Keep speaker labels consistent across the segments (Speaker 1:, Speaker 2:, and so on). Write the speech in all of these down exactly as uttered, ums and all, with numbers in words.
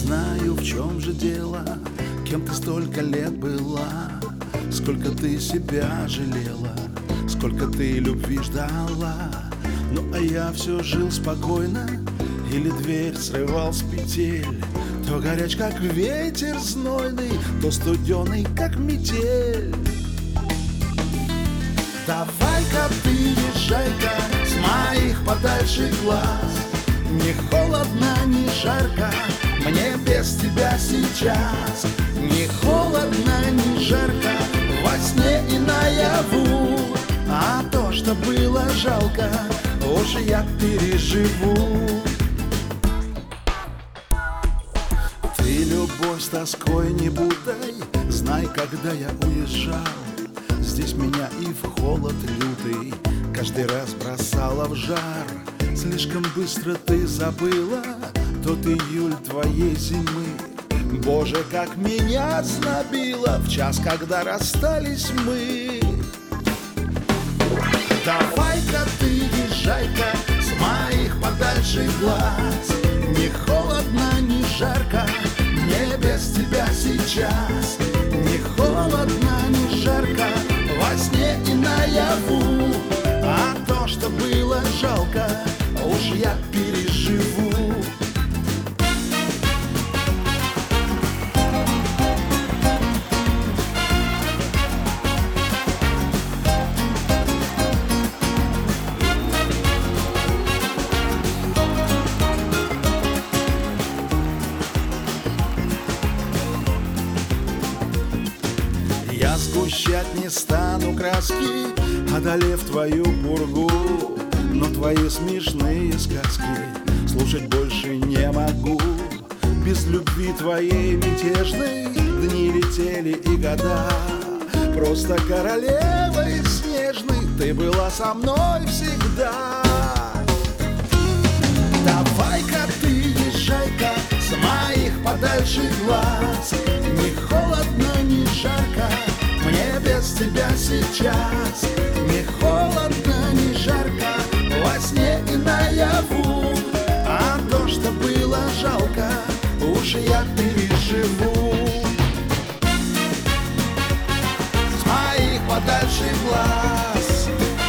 Speaker 1: знаю, в чем же дело, кем ты столько лет была, сколько ты себя жалела, сколько ты любви ждала. Ну а я все жил спокойно, или дверь срывал с петель, то горяч, как ветер знойный, то студеный, как метель. Давай-ка ты езжай-ка с моих подальше глаз, не холодно, не жарко мне без тебя сейчас. Не холодно, не жарко во сне и наяву, а то, что было жалко, уже я переживу. Ты любовь с тоской не бутай, знай, когда я уезжал, здесь меня и в холод лютый каждый раз бросала в жар. Слишком быстро ты забыла тот июль твоей зимы. Боже, как меня знобило в час, когда расстались мы. Давай-ка ты езжай-ка с моих подальше глаз, не холодно, не жарко мне без тебя сейчас. Не холодно, не жарко во сне и наяву, а то, что было жалко, уж я переживу. Я сгущать не стану краски, одолев твою пургу, но твои смешные сказки слушать больше не могу. Без любви твоей мятежной дни летели и года, просто королевой снежной ты была со мной всегда. Давай-ка ты езжай-ка с моих подальше глаз, не холодно, не жарко мне без тебя сейчас. Не холодно, не жарко во сне и наяву, а то, что было жалко, уж я переживу. С моих подальше глаз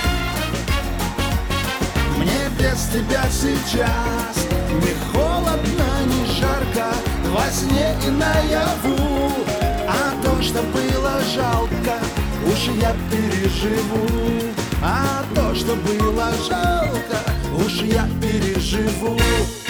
Speaker 1: мне без тебя сейчас. Не холодно, не жарко во сне и наяву, а то, что было жалко, уж я переживу. А то, что было жалко, уж я переживу.